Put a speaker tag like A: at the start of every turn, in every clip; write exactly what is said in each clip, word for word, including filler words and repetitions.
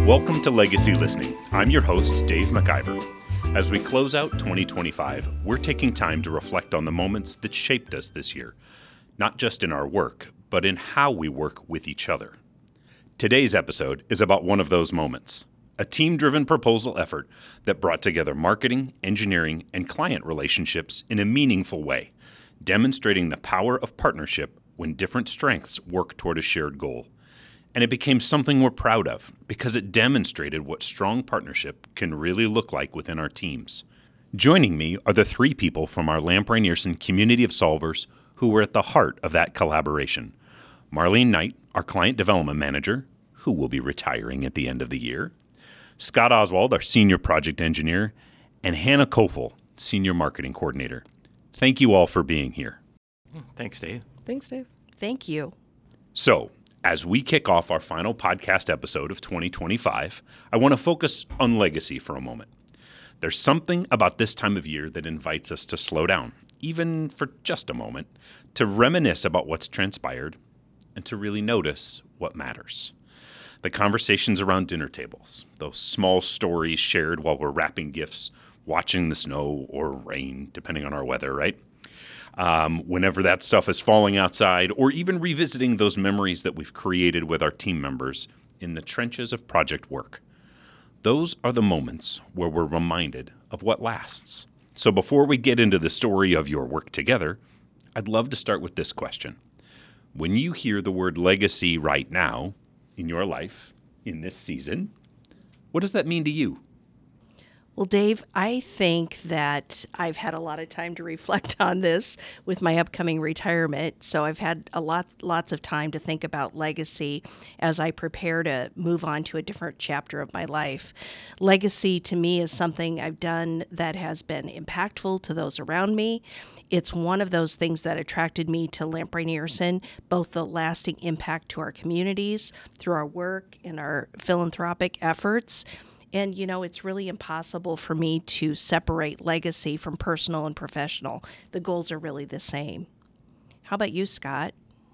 A: Welcome to Legacy Listening. I'm your host, Dave McIver. As we close out twenty twenty-five, we're taking time to reflect on the moments that shaped us this year, not just in our work, but in how we work with each other. Today's episode is about one of those moments, a team-driven proposal effort that brought together marketing, engineering, and client relationships in a meaningful way, demonstrating the power of partnership when different strengths work toward a shared goal. And it became something we're proud of because it demonstrated what strong partnership can really look like within our teams. Joining me are the three people from our Lamprey-Nearson community of solvers who were at the heart of that collaboration. Marlene Knight, our client development manager, who will be retiring at the end of the year. Scott Oswald, our senior project engineer, and Hannah Kofel, senior marketing coordinator. Thank you all for being here.
B: Thanks, Dave.
C: Thanks, Dave.
D: Thank you.
A: So, as we kick off our final podcast episode of twenty twenty-five, I want to focus on legacy for a moment. There's something about this time of year that invites us to slow down, even for just a moment, to reminisce about what's transpired and to really notice what matters. The conversations around dinner tables, those small stories shared while we're wrapping gifts, watching the snow or rain, depending on our weather, right? Um, whenever that stuff is falling outside, or even revisiting those memories that we've created with our team members in the trenches of project work. Those are the moments where we're reminded of what lasts. So before we get into the story of your work together, I'd love to start with this question. When you hear the word legacy right now in your life, in this season, what does that mean to you?
D: Well, Dave, I think that I've had a lot of time to reflect on this with my upcoming retirement. So I've had a lot, lots of time to think about legacy as I prepare to move on to a different chapter of my life. Legacy to me is something I've done that has been impactful to those around me. It's one of those things that attracted me to Lamprey-Nearson, both the lasting impact to our communities through our work and our philanthropic efforts. And, you know, it's really impossible for me to separate legacy from personal and professional. The goals are really the same. How about you, Scott?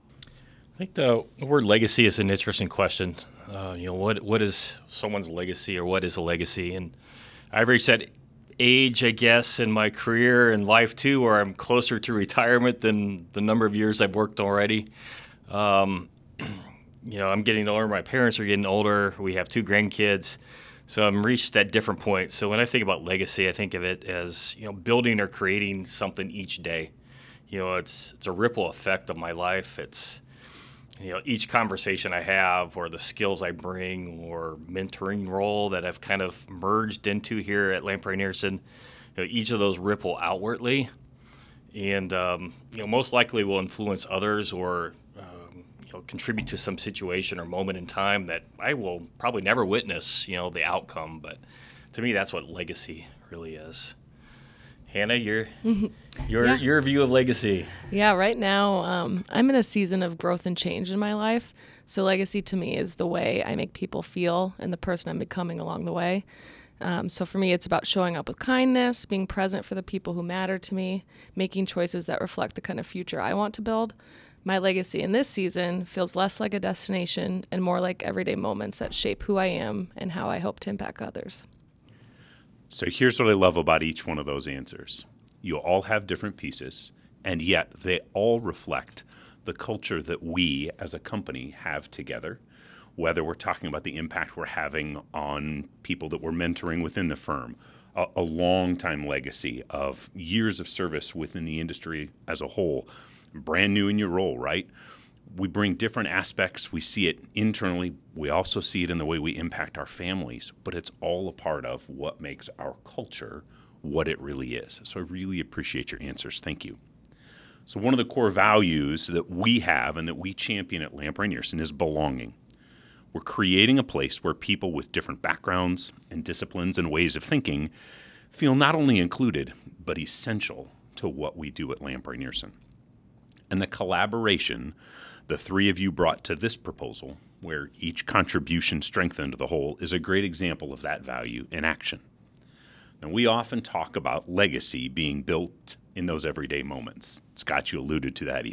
B: I think the word legacy is an interesting question. Uh, you know, what what is someone's legacy, or what is a legacy? And I've reached that age, I guess, in my career and life, too, where I'm closer to retirement than the number of years I've worked already. Um, you know, I'm getting older. My parents are getting older. We have two grandkids. So I'm reached that different point. So when I think about legacy, I think of it as, you know, building or creating something each day. You know, it's it's a ripple effect of my life. It's, you know, each conversation I have, or the skills I bring, or mentoring role that I've kind of merged into here at Lamprey-Nearson, you know, each of those ripple outwardly, and um, you know, most likely will influence others, or contribute to some situation or moment in time that I will probably never witness, you know, the outcome. But to me, that's what legacy really is. Hannah, your your
C: Yeah.
B: your view of legacy.
C: Yeah, right now um, I'm in a season of growth and change in my life. So legacy to me is the way I make people feel and the person I'm becoming along the way. Um, so for me, it's about showing up with kindness, being present for the people who matter to me, making choices that reflect the kind of future I want to build. My legacy in this season feels less like a destination and more like everyday moments that shape who I am and how I hope to impact others.
A: So here's what I love about each one of those answers. You all have different pieces, and yet they all reflect the culture that we as a company have together, whether we're talking about the impact we're having on people that we're mentoring within the firm, a, a long-time legacy of years of service within the industry as a whole, brand new in your role, right? We bring different aspects. We see it internally. We also see it in the way we impact our families, but it's all a part of what makes our culture what it really is. So I really appreciate your answers. Thank you. So one of the core values that we have and that we champion at Lamprey-Nearson is belonging. We're creating a place where people with different backgrounds and disciplines and ways of thinking feel not only included, but essential to what we do at Lamprey-Nearson. And the collaboration the three of you brought to this proposal, where each contribution strengthened the whole, is a great example of that value in action. Now, we often talk about legacy being built in those everyday moments. Scott, you alluded to that even.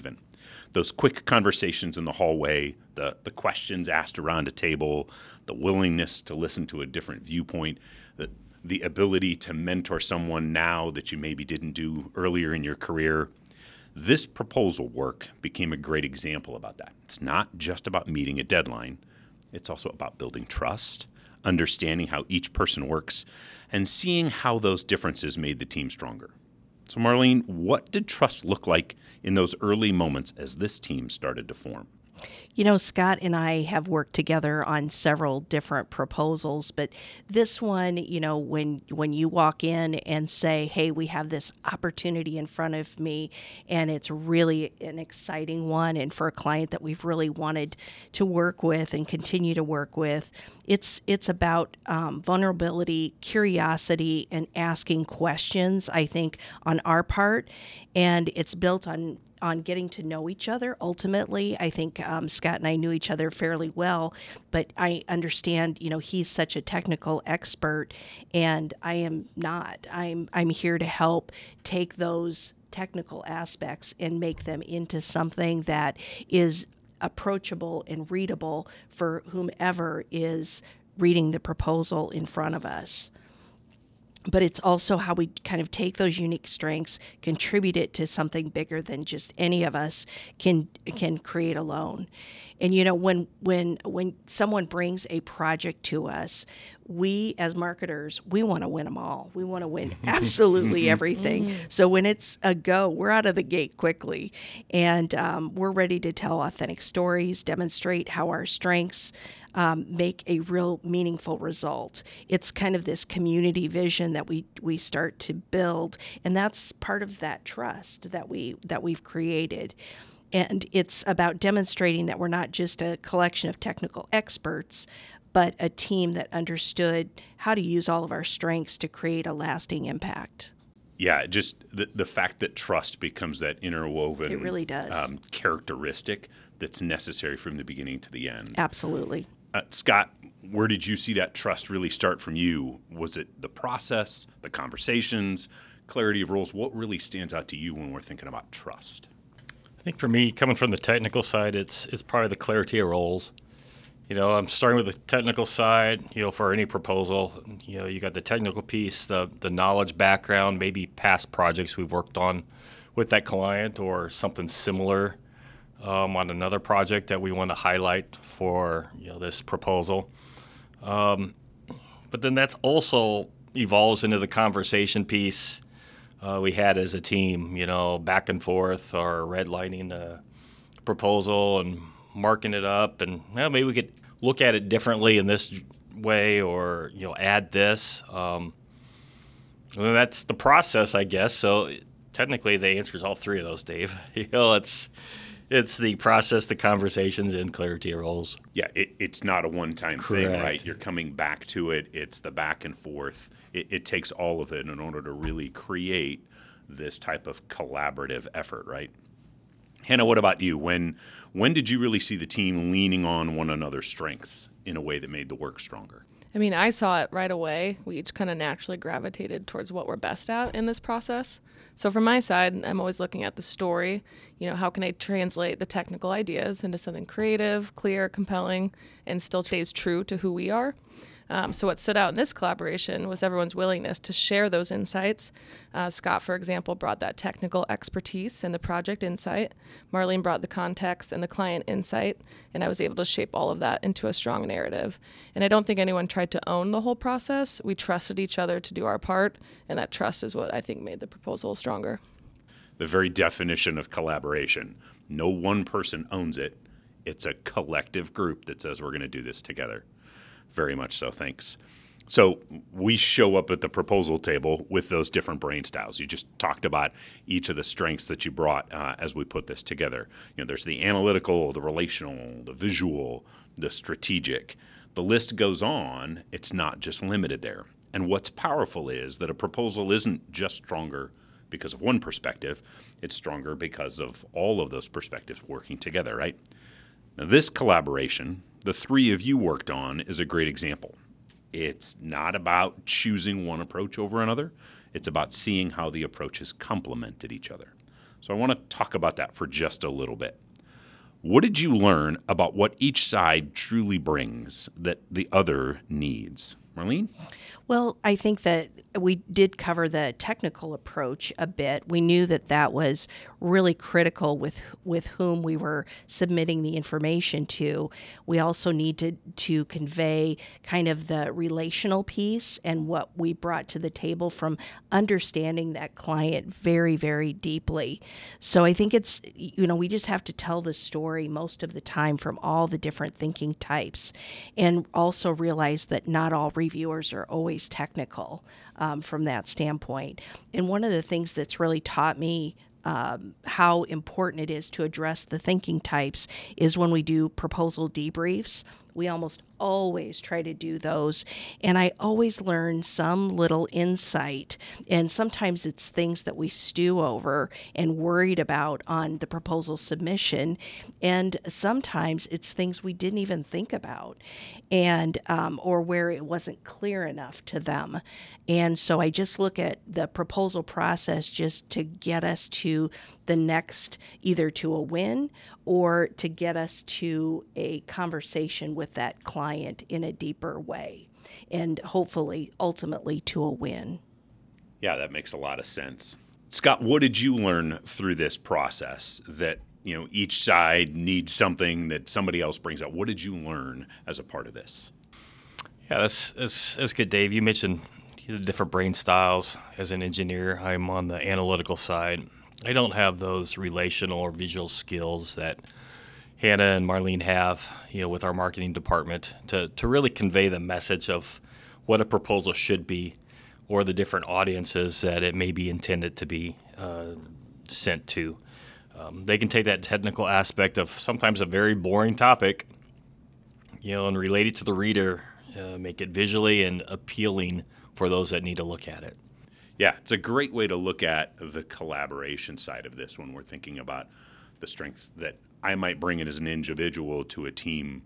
A: Those quick conversations in the hallway, the, the questions asked around a table, the willingness to listen to a different viewpoint, the, the ability to mentor someone now that you maybe didn't do earlier in your career. This proposal work became a great example about that. It's not just about meeting a deadline. It's also about building trust, understanding how each person works, and seeing how those differences made the team stronger. So Marlene, what did trust look like in those early moments as this team started to form?
D: You know, Scott and I have worked together on several different proposals, but this one, you know, when when you walk in and say, hey, we have this opportunity in front of me, and it's really an exciting one, and for a client that we've really wanted to work with and continue to work with, it's it's about um, vulnerability, curiosity, and asking questions, I think, on our part, and it's built on on getting to know each other. Ultimately, I think um, Scott and I knew each other fairly well, but I understand, you know, he's such a technical expert, and I am not. I'm I'm here to help take those technical aspects and make them into something that is approachable and readable for whomever is reading the proposal in front of us. But it's also how we kind of take those unique strengths, contribute it to something bigger than just any of us can can create alone. And you know, when when when someone brings a project to us, we as marketers, we want to win them all. We want to win absolutely everything. Mm-hmm. So when it's a go, we're out of the gate quickly, and um, we're ready to tell authentic stories, demonstrate how our strengths um, make a real meaningful result. It's kind of this community vision that we we start to build, and that's part of that trust that we that we've created. And it's about demonstrating that we're not just a collection of technical experts, but a team that understood how to use all of our strengths to create a lasting impact.
A: Yeah, just the, the fact that trust becomes that interwoven
D: it really does.
A: Um, characteristic that's necessary from the beginning to the end.
D: Absolutely.
A: Uh, Scott, where did you see that trust really start from you? Was it the process, the conversations, clarity of roles? What really stands out to you when we're thinking about trust?
B: I think for me, coming from the technical side, it's it's probably the clarity of roles. You know, I'm starting with the technical side. You know, for any proposal, you know, you got the technical piece, the the knowledge background, maybe past projects we've worked on with that client, or something similar um, on another project that we want to highlight for, you know, this proposal. Um, but then that's also evolves into the conversation piece. Uh, we had as a team, you know, back and forth, or redlining the proposal and marking it up, and well, maybe we could look at it differently in this way, or, you know, add this. Um, and that's the process, I guess. So technically, the answer is all three of those, Dave. You know, it's it's the process, the conversations, and clarity of roles.
A: Yeah, it, it's not a one-time
B: Correct.
A: thing, right? You're coming back to it. It's the back and forth. It, it takes all of it in order to really create this type of collaborative effort, right? Hannah, what about you? When when did you really see the team leaning on one another's strengths in a way that made the work stronger?
C: I mean, I saw it right away. We each kind of naturally gravitated towards what we're best at in this process. So from my side, I'm always looking at the story. You know, how can I translate the technical ideas into something creative, clear, compelling, and still stays true to who we are? Um, so what stood out in this collaboration was everyone's willingness to share those insights. Uh, Scott, for example, brought that technical expertise and the project insight. Marlene brought the context and the client insight, and I was able to shape all of that into a strong narrative. And I don't think anyone tried to own the whole process. We trusted each other to do our part, and that trust is what I think made the proposal stronger.
A: The very definition of collaboration. No one person owns it. It's a collective group that says we're going to do this together. Very much so, thanks. So we show up at the proposal table with those different brain styles. You just talked about each of the strengths that you brought uh, as we put this together. You know, there's the analytical, the relational, the visual, the strategic. The list goes on. It's not just limited there. And what's powerful is that a proposal isn't just stronger because of one perspective. It's stronger because of all of those perspectives working together, right? Now, this collaboration the three of you worked on is a great example. It's not about choosing one approach over another. It's about seeing how the approaches complemented each other. So I want to talk about that for just a little bit. What did you learn about what each side truly brings that the other needs? Marlene?
D: Well, I think that we did cover the technical approach a bit. We knew that that was really critical with with whom we were submitting the information to. We also needed to convey kind of the relational piece and what we brought to the table from understanding that client very, very deeply. So I think it's, you know, we just have to tell the story most of the time from all the different thinking types, and also realize that not all reviewers are always technical um, from that standpoint. And one of the things that's really taught me um, how important it is to address the thinking types is when we do proposal debriefs. We almost always try to do those, and I always learn some little insight, and sometimes it's things that we stew over and worried about on the proposal submission, and sometimes it's things we didn't even think about, and um, or where it wasn't clear enough to them. And so I just look at the proposal process just to get us to the next, either to a win or to get us to a conversation with that client in a deeper way, and hopefully ultimately to a win.
A: Yeah, that makes a lot of sense. Scott, what did you learn through this process that, you know, each side needs something that somebody else brings up? What did you learn as a part of this?
B: Yeah, that's that's, that's good, Dave. You mentioned the different brain styles. As an engineer, I'm on the analytical side. I don't have those relational or visual skills that Hannah and Marlene have, you know, with our marketing department to, to really convey the message of what a proposal should be, or the different audiences that it may be intended to be uh, sent to. Um, they can take that technical aspect of sometimes a very boring topic, you know, and relate it to the reader, uh, make it visually and appealing for those that need to look at it.
A: Yeah, it's a great way to look at the collaboration side of this when we're thinking about the strength that I might bring in as an individual to a team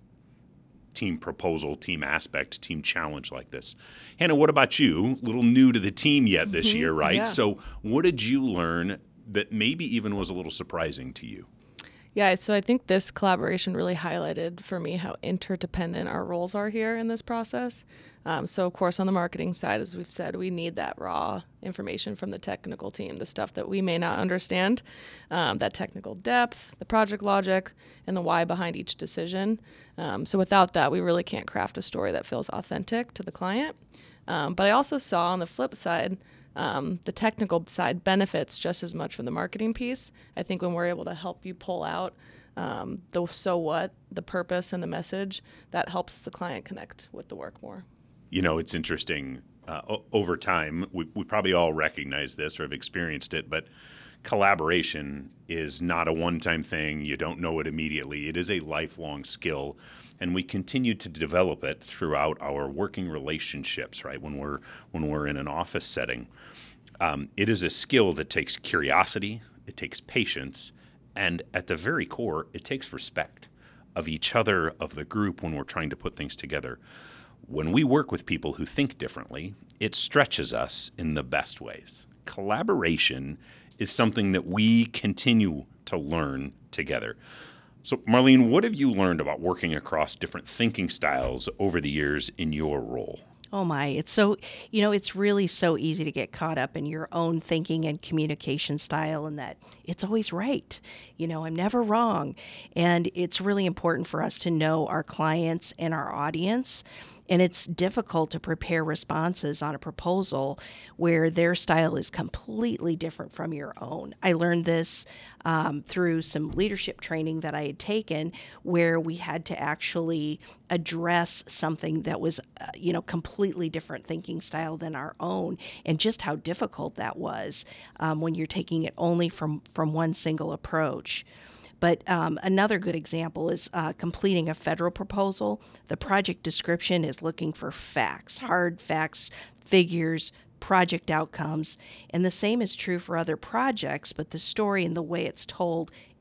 A: team proposal, team aspect, team challenge like this. Hannah, what about you? A little new to the team yet this
C: Mm-hmm.
A: year, right?
C: Yeah.
A: So what did you learn that maybe even was a little surprising to you?
C: Yeah, so I think this collaboration really highlighted for me how interdependent our roles are here in this process. Um, so, of course, on the marketing side, as we've said, we need that raw information from the technical team, the stuff that we may not understand, um, that technical depth, the project logic, and the why behind each decision. Um, so without that, we really can't craft a story that feels authentic to the client. Um, but I also saw on the flip side, Um, the technical side benefits just as much from the marketing piece. I think when we're able to help you pull out um, the so what, the purpose, and the message, that helps the client connect with the work more.
A: You know, it's interesting. Uh, o- over time, we, we probably all recognize this or have experienced it, but collaboration is not a one-time thing. You don't know it immediately. It is a lifelong skill, and we continue to develop it throughout our working relationships, right? When we're when we're in an office setting. Um, it is a skill that takes curiosity, it takes patience, and at the very core, it takes respect of each other, of the group when we're trying to put things together. When we work with people who think differently, it stretches us in the best ways. Collaboration is something that we continue to learn together. So, Marlene, what have you learned about working across different thinking styles over the years in your role?
D: Oh my, it's so, you know, it's really so easy to get caught up in your own thinking and communication style, and that it's always right. You know, I'm never wrong. And it's really important for us to know our clients and our audience. And it's difficult to prepare responses on a proposal where their style is completely different from your own. I learned this um, through some leadership training that I had taken, where we had to actually address something that was, uh, you know, completely different thinking style than our own, and just how difficult that was um, when you're taking it only from, from one single approach. But um, another good example is uh, completing a federal proposal. The project description is looking for facts, hard facts, figures, project outcomes. And the same is true for other projects, but the story and the way it's told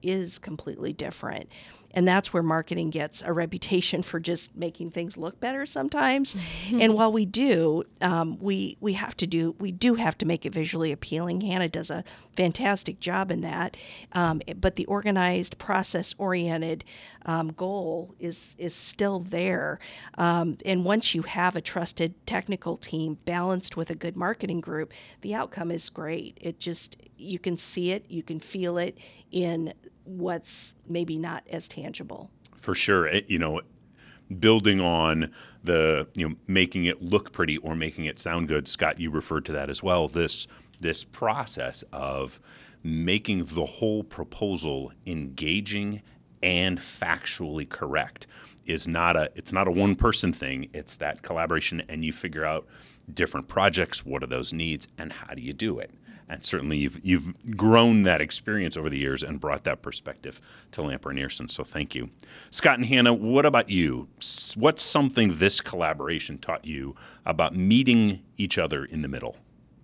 D: is completely different. And that's where marketing gets a reputation for just making things look better sometimes. And while we do, um, we we have to do we do have to make it visually appealing. Hannah does a fantastic job in that. Um, but the organized, process-oriented um, goal is is still there. Um, and once you have a trusted technical team balanced with a good marketing group, the outcome is great. It just you can see it, you can feel it in what's maybe not as tangible.
A: For sure. It, you know, building on the, you know, making it look pretty or making it sound good. Scott, you referred to that as well. This this process of making the whole proposal engaging and factually correct is not a it's not a one person thing. It's that collaboration, and you figure out different projects, what are those needs, and how do you do it? And certainly you've you've grown that experience over the years and brought that perspective to Lamper and Earson. So thank you. Scott and Hannah, what about you? S- What's something this collaboration taught you about meeting each other in the middle?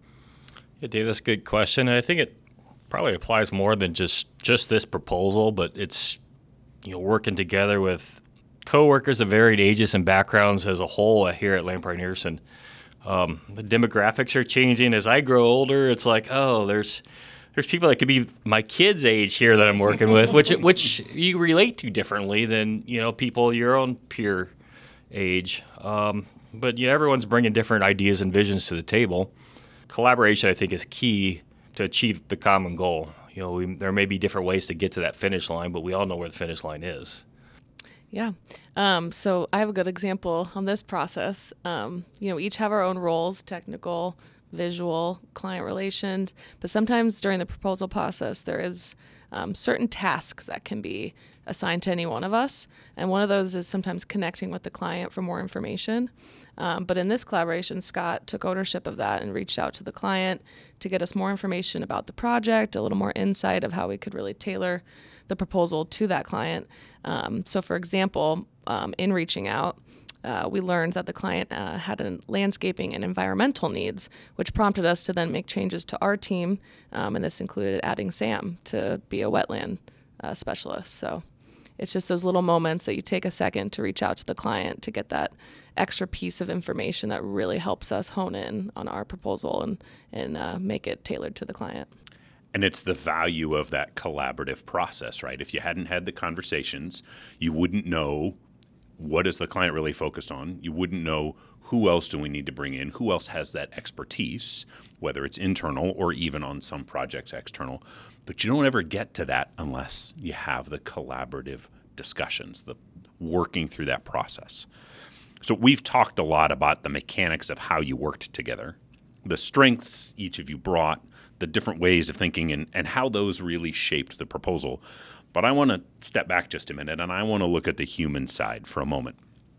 B: Yeah, Dave, that's a good question. And I think it probably applies more than just, just this proposal, but it's, you know, working together with coworkers of varied ages and backgrounds as a whole here at Lamper and Earson. Um, the demographics are changing. As I grow older, it's like, oh, there's there's people that could be my kids' age here that I'm working with, which which you relate to differently than, you know, people your own peer age. Um, but yeah, everyone's bringing different ideas and visions to the table. Collaboration, I think, is key to achieve the common goal. You know, we, there may be different ways to get to that finish line, but we all know where the finish line is.
C: Yeah. Um, so I have a good example on this process. Um, you know, we each have our own roles, technical, visual, client relations, but sometimes during the proposal process, there is um, certain tasks that can be assigned to any one of us. And one of those is sometimes connecting with the client for more information. Um, but in this collaboration, Scott took ownership of that and reached out to the client to get us more information about the project, a little more insight of how we could really tailor the proposal to that client. Um, so for example, um, in reaching out, uh, we learned that the client uh, had an landscaping and environmental needs, which prompted us to then make changes to our team. Um, and this included adding Sam to be a wetland uh, specialist. So it's just those little moments that you take a second to reach out to the client to get that extra piece of information that really helps us hone in on our proposal and, and uh, make it tailored to the client.
A: And it's the value of that collaborative process, right? If you hadn't had the conversations, you wouldn't know what is the client really focused on. You wouldn't know who else do we need to bring in, who else has that expertise, whether it's internal or even on some projects external. But you don't ever get to that unless you have the collaborative discussions, the working through that process. So we've talked a lot about the mechanics of how you worked together, the strengths each of you brought, the different ways of thinking, and, and how those really shaped the proposal. But I want to step back just a minute, and I want to look at the human side for a moment.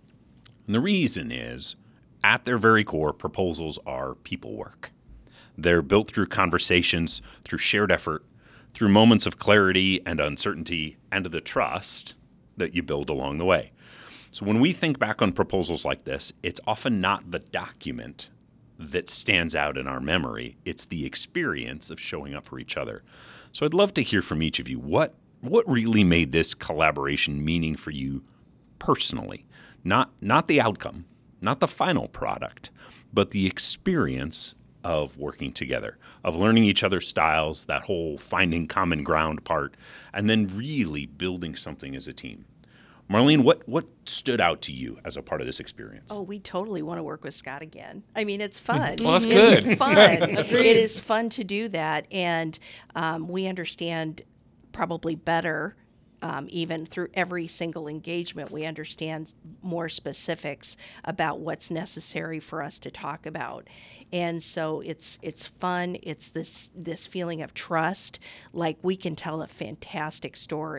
A: And the reason is, at their very core, proposals are people work. They're built through conversations, through shared effort, through moments of clarity and uncertainty, and the trust that you build along the way. So when we think back on proposals like this, it's often not the document that stands out in our memory. It's the experience of showing up for each other. So I'd love to hear from each of you. What what really made this collaboration meaning for you personally? Not not the outcome, not the final product, but the experience of working together, of learning each other's styles, that whole finding common ground part, and then really building something as a team. Marlene, what, what stood out to you as a part of this experience?
D: Oh, we totally want to work with Scott again. I mean, it's fun.
B: Well, that's
D: it's
B: good.
D: fun. It is fun to do that. And um, we understand probably better, um, even through every single engagement, we understand more specifics about what's necessary for us to talk about. And so it's it's fun. It's this this feeling of trust, like we can tell a fantastic story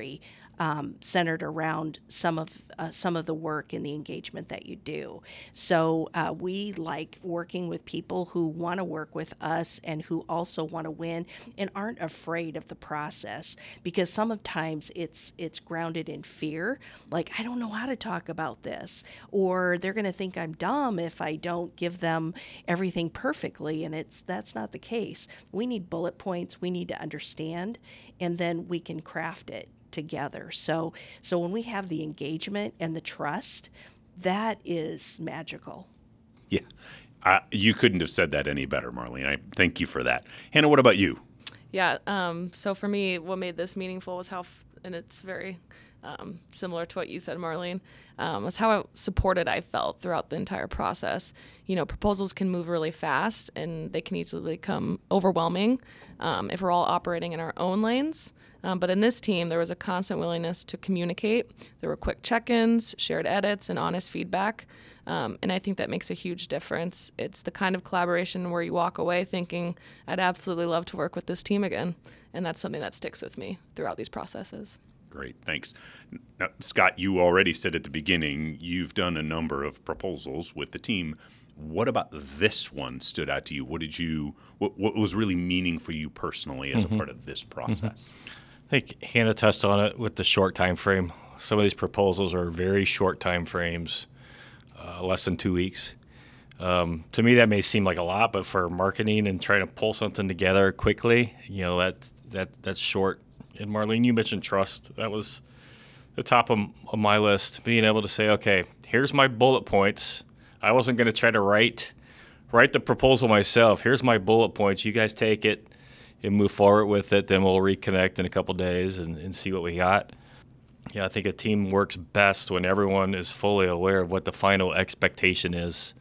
D: um, centered around some of uh, some of the work and the engagement that you do. So uh, we like working with people who want to work with us and who also want to win and aren't afraid of the process, because sometimes it's it's grounded in fear, like I don't know how to talk about this, or they're going to think I'm dumb if I don't give them everything perfectly, and it's that's not the case. We need bullet points, we need to understand, and then we can craft it together. So so when we have the engagement and the trust, that is magical.
A: Yeah. Uh, you couldn't have said that any better, Marlene. I thank you for that. Hannah, what about you?
C: Yeah. Um, so for me, what made this meaningful was how, f- and it's very um, similar to what you said, Marlene, um, was how supported I felt throughout the entire process. You know, proposals can move really fast and they can easily become overwhelming um, if we're all operating in our own lanes. Um, but in this team, there was a constant willingness to communicate. There were quick check-ins, shared edits, and honest feedback. Um, and I think that makes a huge difference. It's the kind of collaboration where you walk away thinking, I'd absolutely love to work with this team again. And that's something that sticks with me throughout these processes.
A: Great, thanks. Now, Scott, you already said at the beginning you've done a number of proposals with the team. What about this one stood out to you? What did you? What, what was really meaning for you personally as mm-hmm. a part of this process?
B: Mm-hmm. I think Hannah touched on it with the short time frame. Some of these proposals are very short time frames, uh, less than two weeks. Um, to me, that may seem like a lot, but for marketing and trying to pull something together quickly, you know, that that that's short. And Marlene, you mentioned trust. That was the top of, of my list. Being able to say, okay, here's my bullet points. I wasn't going to try to write write the proposal myself. Here's my bullet points. You guys take it and move forward with it. Then we'll reconnect in a couple days and, and see what we got. Yeah, I think a team works best when everyone is fully aware of what the final expectation is,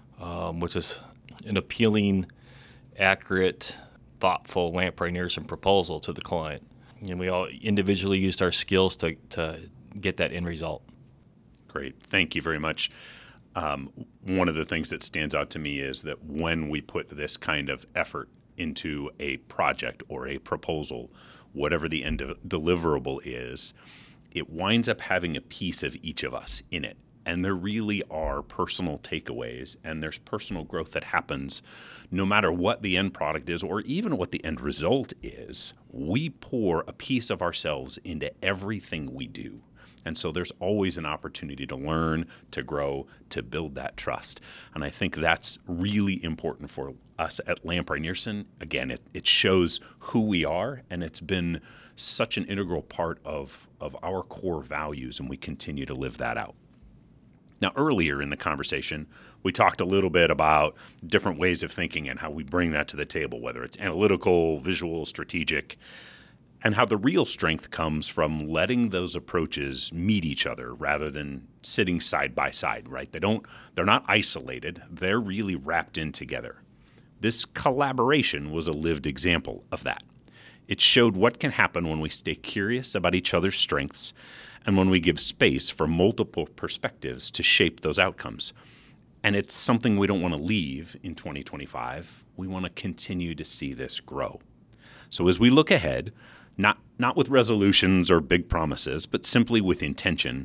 B: um, which is an appealing, accurate, thoughtful Lamprey Nearson proposal to the client. And we all individually used our skills to, to get that end result.
A: Great. Thank you very much. Um, one of the things that stands out to me is that when we put this kind of effort into a project or a proposal, whatever the end of deliverable is, it winds up having a piece of each of us in it. And there really are personal takeaways, and there's personal growth that happens no matter what the end product is or even what the end result is. We pour a piece of ourselves into everything we do. And so there's always an opportunity to learn, to grow, to build that trust. And I think that's really important for us at Lamprey Nearson. Again, it, it shows who we are, and it's been such an integral part of, of our core values, and we continue to live that out. Now, earlier in the conversation, we talked a little bit about different ways of thinking and how we bring that to the table, whether it's analytical, visual, strategic, and how the real strength comes from letting those approaches meet each other rather than sitting side by side, right? They don't, they're not isolated. They're really wrapped in together. This collaboration was a lived example of that. It showed what can happen when we stay curious about each other's strengths and when we give space for multiple perspectives to shape those outcomes. And it's something we don't want to leave in twenty twenty-five. We want to continue to see this grow. So as we look ahead, not, not with resolutions or big promises, but simply with intention,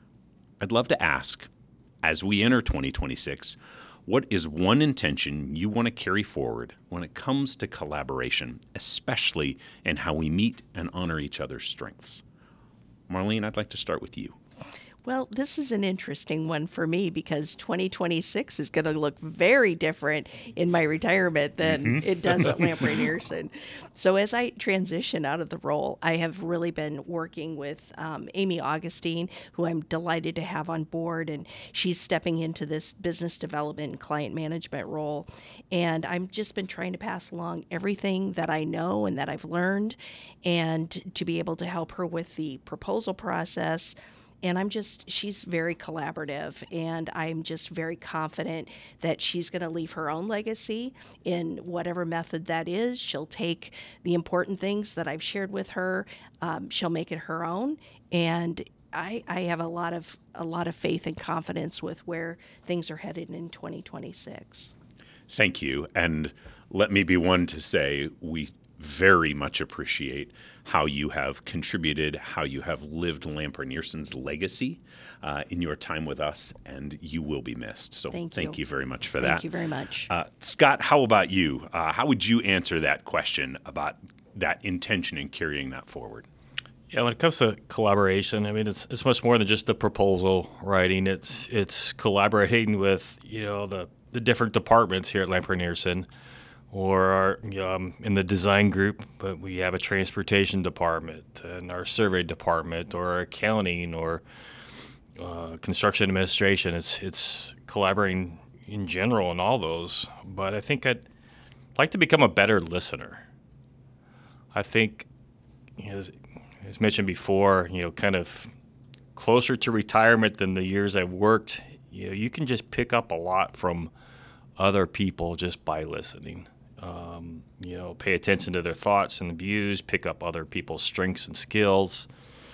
A: I'd love to ask, as we enter twenty twenty-six, what is one intention you want to carry forward when it comes to collaboration, especially in how we meet and honor each other's strengths? Marlene, I'd like to start with you.
D: Well, this is an interesting one for me because twenty twenty-six is going to look very different in my retirement than mm-hmm. it does at Lamprey Nearson. So as I transition out of the role, I have really been working with um, Amy Augustine, who I'm delighted to have on board, and she's stepping into this business development and client management role. And I've just been trying to pass along everything that I know and that I've learned, and to be able to help her with the proposal process. And I'm just, she's very collaborative, and I'm just very confident that she's going to leave her own legacy in whatever method that is. She'll take the important things that I've shared with her, um, she'll make it her own, and I, I have a lot of a lot of faith and confidence with where things are headed in twenty twenty-six.
A: Thank you, and let me be one to say we very much appreciate how you have contributed, how you have lived Lamprenierson's legacy uh, in your time with us, and you will be missed. So
D: Thank
A: thank
D: you.
A: you very much for
D: Thank
A: that.
D: you very much.
A: Uh, Scott, how about you? Uh, how would you answer that question about that intention in carrying that forward?
B: Yeah, when it comes to collaboration, I mean, it's it's much more than just the proposal writing. It's it's collaborating with, you know, the, the different departments here at Lampreniersson, or our, um, in the design group, but we have a transportation department and our survey department, or accounting, or uh, construction administration. It's it's collaborating in general in all those. But I think I'd like to become a better listener. I think, you know, as, as mentioned before, you know, kind of closer to retirement than the years I've worked, you know, you can just pick up a lot from other people just by listening. Um, you know, pay attention to their thoughts and views, pick up other people's strengths and skills,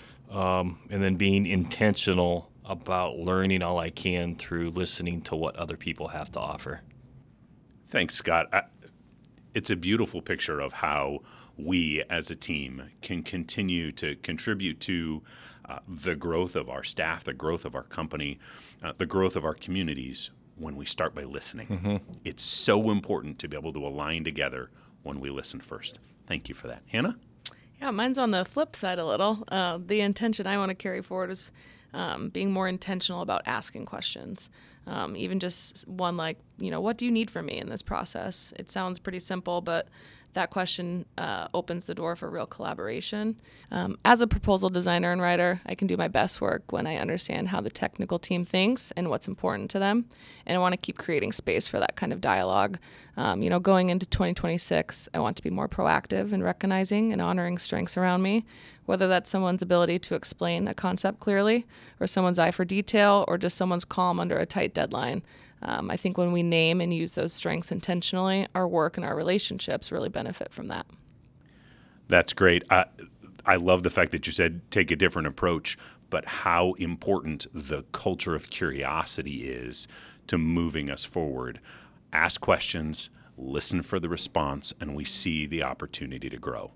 B: um, and then being intentional about learning all I can through listening to what other people have to offer.
A: Thanks, Scott. I, it's a beautiful picture of how we as a team can continue to contribute to uh, the growth of our staff, the growth of our company, uh, the growth of our communities when we start by listening. Mm-hmm. It's so important to be able to align together when we listen first. Thank you for that. Hannah?
C: Yeah, mine's on the flip side a little. Uh, the intention I want to carry forward is um, being more intentional about asking questions. Um, even just one like, you know, what do you need from me in this process? It sounds pretty simple, but that question uh, opens the door for real collaboration. Um, as a proposal designer and writer, I can do my best work when I understand how the technical team thinks and what's important to them. And I want to keep creating space for that kind of dialogue. Um, you know, going into twenty twenty-six, I want to be more proactive in recognizing and honoring strengths around me, whether that's someone's ability to explain a concept clearly, or someone's eye for detail, or just someone's calm under a tight deadline. Um, I think when we name and use those strengths intentionally, our work and our relationships really benefit from that.
A: That's great. I, I love the fact that you said take a different approach, but how important the culture of curiosity is to moving us forward. Ask questions, listen for the response, and we see the opportunity to grow.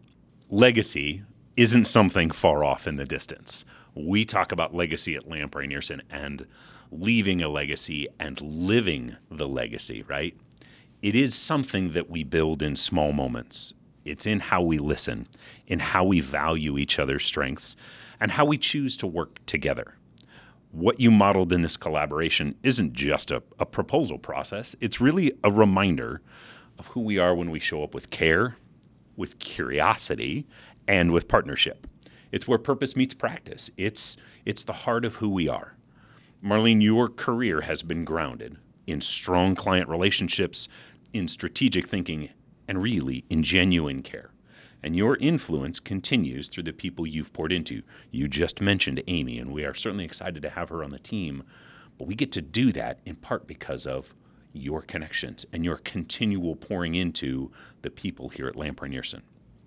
A: Legacy isn't something far off in the distance. We talk about legacy at Lampreniersson and leaving a legacy and living the legacy, right? It is something that we build in small moments. It's in how we listen, in how we value each other's strengths, and how we choose to work together. What you modeled in this collaboration isn't just a, a proposal process. It's really a reminder of who we are when we show up with care, with curiosity, and with partnership. It's where purpose meets practice. It's, it's the heart of who we are. Marlene, your career has been grounded in strong client relationships, in strategic thinking, and really in genuine care. And your influence continues through the people you've poured into. You just mentioned Amy, and we are certainly excited to have her on the team. But we get to do that in part because of your connections and your continual pouring into the people here at Lampreniersson.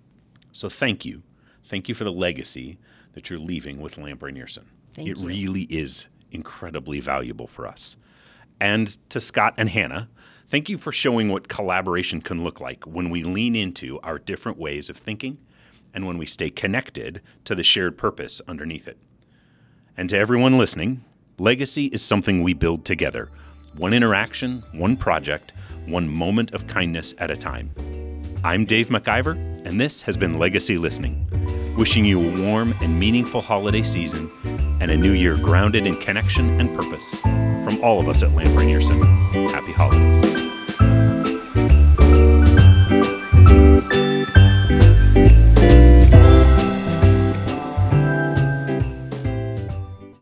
A: So thank you. Thank you for the legacy that you're leaving with Lampreniersson.
D: Thank
A: it
D: you.
A: really is incredibly valuable for us. And to Scott and Hannah, thank you for showing what collaboration can look like when we lean into our different ways of thinking and when we stay connected to the shared purpose underneath it. And to everyone listening, legacy is something we build together, one interaction, one project, one moment of kindness at a time. I'm Dave McIver, and this has been Legacy Listening. Wishing you a warm and meaningful holiday season and a new year grounded in connection and purpose. From all of us at Lampreniersson, happy holidays.